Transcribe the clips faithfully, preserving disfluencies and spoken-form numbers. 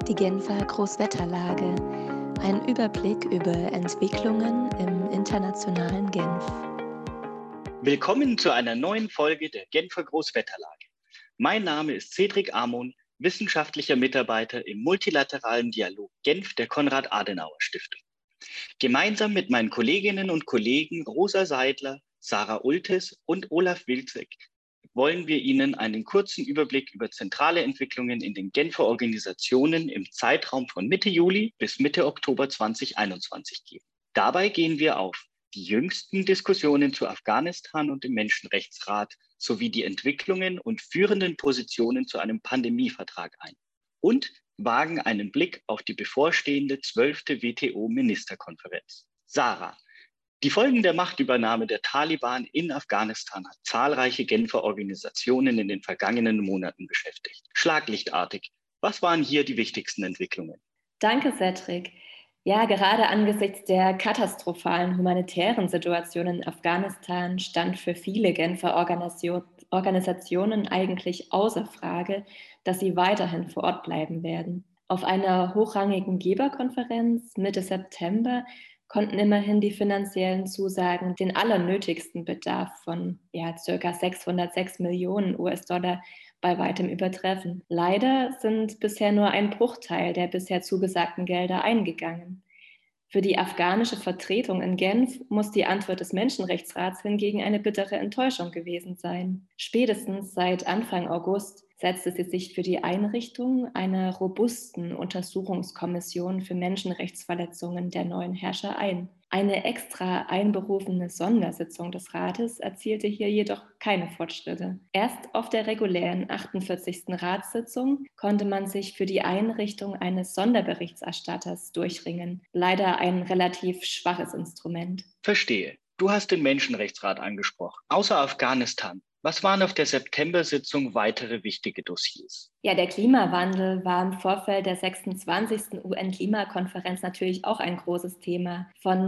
Die Genfer Großwetterlage. Ein Überblick über Entwicklungen im internationalen Genf. Willkommen zu einer neuen Folge der Genfer Großwetterlage. Mein Name ist Cedric Amon, wissenschaftlicher Mitarbeiter im multilateralen Dialog Genf der Konrad-Adenauer-Stiftung. Gemeinsam mit meinen Kolleginnen und Kollegen Rosa Seidler, Sarah Ultes und Olaf Wilczek wollen wir Ihnen einen kurzen Überblick über zentrale Entwicklungen in den Genfer Organisationen im Zeitraum von Mitte Juli bis Mitte Oktober zweitausendeinundzwanzig geben. Dabei gehen wir auf die jüngsten Diskussionen zu Afghanistan und dem Menschenrechtsrat sowie die Entwicklungen und führenden Positionen zu einem Pandemievertrag ein und wagen einen Blick auf die bevorstehende zwölfte W T O-Ministerkonferenz. Sarah, die Folgen der Machtübernahme der Taliban in Afghanistan hat zahlreiche Genfer Organisationen in den vergangenen Monaten beschäftigt. Schlaglichtartig, was waren hier die wichtigsten Entwicklungen? Danke, Cedric. Ja, gerade angesichts der katastrophalen humanitären Situation in Afghanistan stand für viele Genfer Organisationen eigentlich außer Frage, dass sie weiterhin vor Ort bleiben werden. Auf einer hochrangigen Geberkonferenz Mitte September konnten immerhin die finanziellen Zusagen den allernötigsten Bedarf von ja, ca. sechshundertsechs Millionen U S-Dollar bei weitem übertreffen. Leider sind bisher nur ein Bruchteil der bisher zugesagten Gelder eingegangen. Für die afghanische Vertretung in Genf muss die Antwort des Menschenrechtsrats hingegen eine bittere Enttäuschung gewesen sein. Spätestens seit Anfang August setzte sie sich für die Einrichtung einer robusten Untersuchungskommission für Menschenrechtsverletzungen der neuen Herrscher ein. Eine extra einberufene Sondersitzung des Rates erzielte hier jedoch keine Fortschritte. Erst auf der regulären achtundvierzigsten Ratssitzung konnte man sich für die Einrichtung eines Sonderberichterstatters durchringen. Leider ein relativ schwaches Instrument. Verstehe. Du hast den Menschenrechtsrat angesprochen. Außer Afghanistan, was waren auf der September-Sitzung weitere wichtige Dossiers? Ja, der Klimawandel war im Vorfeld der sechsundzwanzigsten U N-Klimakonferenz natürlich auch ein großes Thema. Von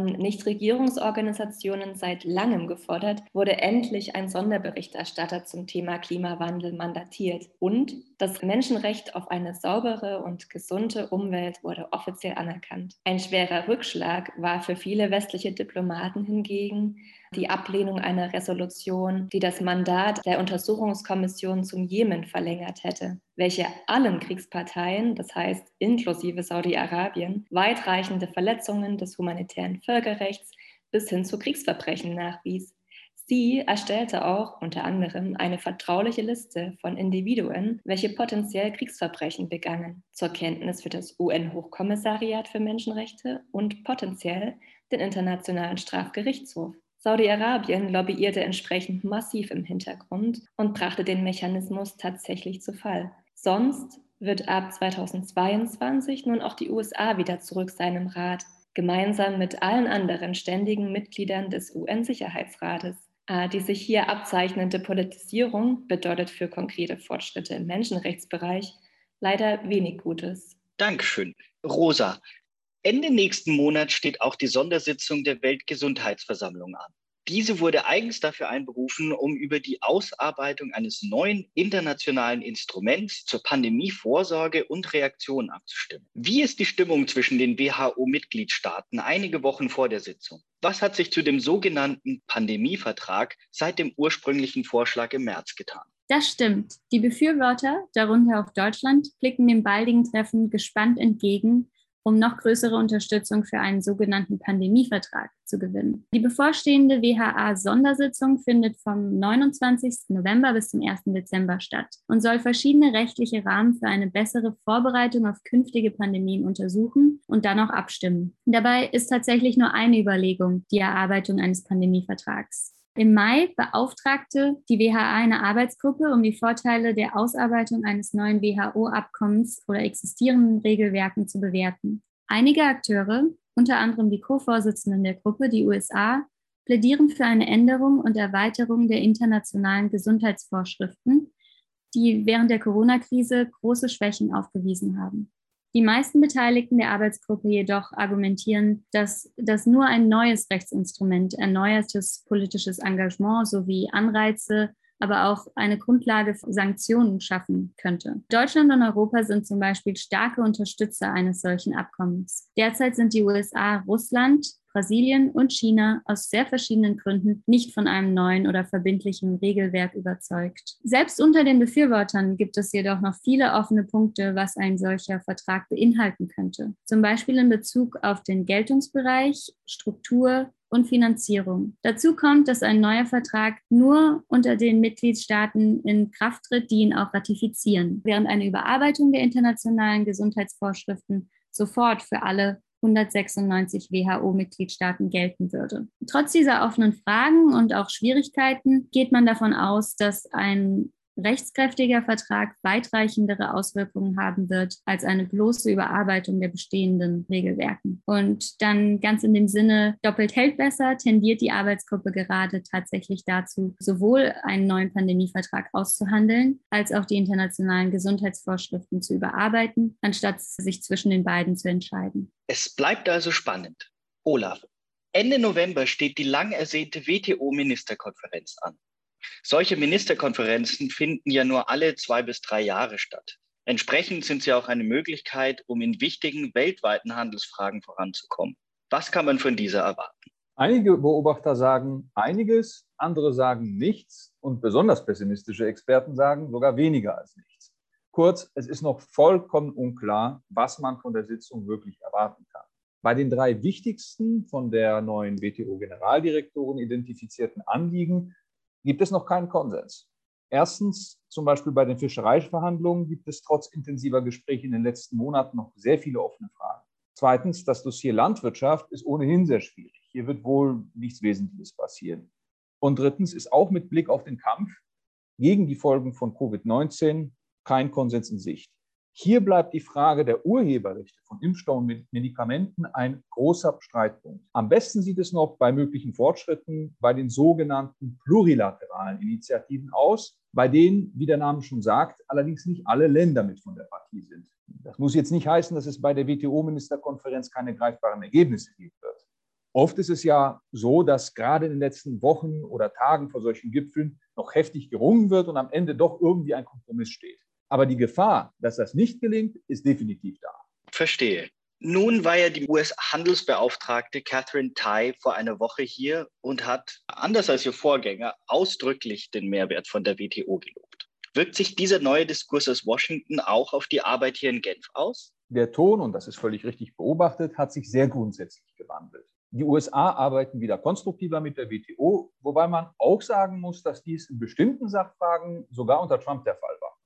Nichtregierungsorganisationen seit langem gefordert, wurde endlich ein Sonderberichterstatter zum Thema Klimawandel mandatiert. Und das Menschenrecht auf eine saubere und gesunde Umwelt wurde offiziell anerkannt. Ein schwerer Rückschlag war für viele westliche Diplomaten hingegen die Ablehnung einer Resolution, die das Mandat der Untersuchungskommission zum Jemen verlängert hätte, welche allen Kriegsparteien, das heißt inklusive Saudi-Arabien, weitreichende Verletzungen des humanitären Völkerrechts bis hin zu Kriegsverbrechen nachwies. Sie erstellte auch unter anderem eine vertrauliche Liste von Individuen, welche potenziell Kriegsverbrechen begangen, zur Kenntnis für das U N-Hochkommissariat für Menschenrechte und potenziell den Internationalen Strafgerichtshof. Saudi-Arabien lobbyierte entsprechend massiv im Hintergrund und brachte den Mechanismus tatsächlich zu Fall. Sonst wird ab zweitausendzweiundzwanzig nun auch die U S A wieder zurück sein im Rat, gemeinsam mit allen anderen ständigen Mitgliedern des U N-Sicherheitsrates. Die sich hier abzeichnende Politisierung bedeutet für konkrete Fortschritte im Menschenrechtsbereich leider wenig Gutes. Dankeschön. Rosa, Ende nächsten Monat steht auch die Sondersitzung der Weltgesundheitsversammlung an. Diese wurde eigens dafür einberufen, um über die Ausarbeitung eines neuen internationalen Instruments zur Pandemievorsorge und Reaktion abzustimmen. Wie ist die Stimmung zwischen den W H O-Mitgliedstaaten einige Wochen vor der Sitzung? Was hat sich zu dem sogenannten Pandemievertrag seit dem ursprünglichen Vorschlag im März getan? Das stimmt. Die Befürworter, darunter auch Deutschland, blicken dem baldigen Treffen gespannt entgegen, um noch größere Unterstützung für einen sogenannten Pandemievertrag zu gewinnen. Die bevorstehende W H A-Sondersitzung findet vom neunundzwanzigsten November bis zum ersten Dezember statt und soll verschiedene rechtliche Rahmen für eine bessere Vorbereitung auf künftige Pandemien untersuchen und dann auch abstimmen. Dabei ist tatsächlich nur eine Überlegung die Erarbeitung eines Pandemievertrags. Im Mai beauftragte die W H A eine Arbeitsgruppe, um die Vorteile der Ausarbeitung eines neuen W H O-Abkommens oder existierenden Regelwerken zu bewerten. Einige Akteure, unter anderem die Co-Vorsitzenden der Gruppe, die U S A, plädieren für eine Änderung und Erweiterung der internationalen Gesundheitsvorschriften, die während der Corona-Krise große Schwächen aufgewiesen haben. Die meisten Beteiligten der Arbeitsgruppe jedoch argumentieren, dass das nur ein neues Rechtsinstrument, erneuertes politisches Engagement sowie Anreize aber auch eine Grundlage für Sanktionen schaffen könnte. Deutschland und Europa sind zum Beispiel starke Unterstützer eines solchen Abkommens. Derzeit sind die U S A, Russland, Brasilien und China aus sehr verschiedenen Gründen nicht von einem neuen oder verbindlichen Regelwerk überzeugt. Selbst unter den Befürwortern gibt es jedoch noch viele offene Punkte, was ein solcher Vertrag beinhalten könnte. Zum Beispiel in Bezug auf den Geltungsbereich, Struktur und Finanzierung. Dazu kommt, dass ein neuer Vertrag nur unter den Mitgliedstaaten in Kraft tritt, die ihn auch ratifizieren, während eine Überarbeitung der internationalen Gesundheitsvorschriften sofort für alle hundertsechsundneunzig W H O-Mitgliedstaaten gelten würde. Trotz dieser offenen Fragen und auch Schwierigkeiten geht man davon aus, dass ein rechtskräftiger Vertrag weitreichendere Auswirkungen haben wird als eine bloße Überarbeitung der bestehenden Regelwerken. Und dann ganz in dem Sinne, doppelt hält besser, tendiert die Arbeitsgruppe gerade tatsächlich dazu, sowohl einen neuen Pandemievertrag auszuhandeln, als auch die internationalen Gesundheitsvorschriften zu überarbeiten, anstatt sich zwischen den beiden zu entscheiden. Es bleibt also spannend. Olaf, Ende November steht die lang ersehnte W T O-Ministerkonferenz an. Solche Ministerkonferenzen finden ja nur alle zwei bis drei Jahre statt. Entsprechend sind sie auch eine Möglichkeit, um in wichtigen weltweiten Handelsfragen voranzukommen. Was kann man von dieser erwarten? Einige Beobachter sagen einiges, andere sagen nichts und besonders pessimistische Experten sagen sogar weniger als nichts. Kurz, es ist noch vollkommen unklar, was man von der Sitzung wirklich erwarten kann. Bei den drei wichtigsten von der neuen W T O-Generaldirektorin identifizierten Anliegen gibt es noch keinen Konsens. Erstens, zum Beispiel bei den Fischereiverhandlungen gibt es trotz intensiver Gespräche in den letzten Monaten noch sehr viele offene Fragen. Zweitens, das Dossier Landwirtschaft ist ohnehin sehr schwierig. Hier wird wohl nichts Wesentliches passieren. Und drittens ist auch mit Blick auf den Kampf gegen die Folgen von Covid neunzehn kein Konsens in Sicht. Hier bleibt die Frage der Urheberrechte von Impfstoffen und Medikamenten ein großer Streitpunkt. Am besten sieht es noch bei möglichen Fortschritten bei den sogenannten plurilateralen Initiativen aus, bei denen, wie der Name schon sagt, allerdings nicht alle Länder mit von der Partie sind. Das muss jetzt nicht heißen, dass es bei der W T O-Ministerkonferenz keine greifbaren Ergebnisse geben wird. Oft ist es ja so, dass gerade in den letzten Wochen oder Tagen vor solchen Gipfeln noch heftig gerungen wird und am Ende doch irgendwie ein Kompromiss steht. Aber die Gefahr, dass das nicht gelingt, ist definitiv da. Verstehe. Nun war ja die U S-Handelsbeauftragte Katherine Tai vor einer Woche hier und hat, anders als ihr Vorgänger, ausdrücklich den Mehrwert von der W T O gelobt. Wirkt sich dieser neue Diskurs aus Washington auch auf die Arbeit hier in Genf aus? Der Ton, und das ist völlig richtig beobachtet, hat sich sehr grundsätzlich gewandelt. Die U S A arbeiten wieder konstruktiver mit der W T O, wobei man auch sagen muss, dass dies in bestimmten Sachfragen sogar unter Trump der Fall war.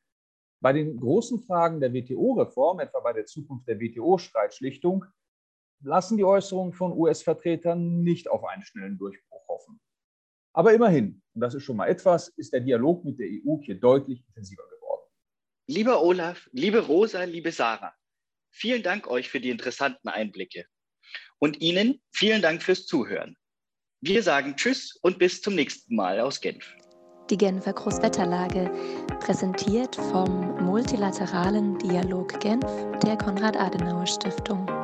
Bei den großen Fragen der W T O-Reform, etwa bei der Zukunft der W T O-Streitschlichtung, lassen die Äußerungen von U S-Vertretern nicht auf einen schnellen Durchbruch hoffen. Aber immerhin, und das ist schon mal etwas, ist der Dialog mit der E U hier deutlich intensiver geworden. Lieber Olaf, liebe Rosa, liebe Sarah, vielen Dank euch für die interessanten Einblicke. Und Ihnen vielen Dank fürs Zuhören. Wir sagen Tschüss und bis zum nächsten Mal aus Genf. Die Genfer Großwetterlage, präsentiert vom Multilateralen Dialog Genf der Konrad-Adenauer-Stiftung.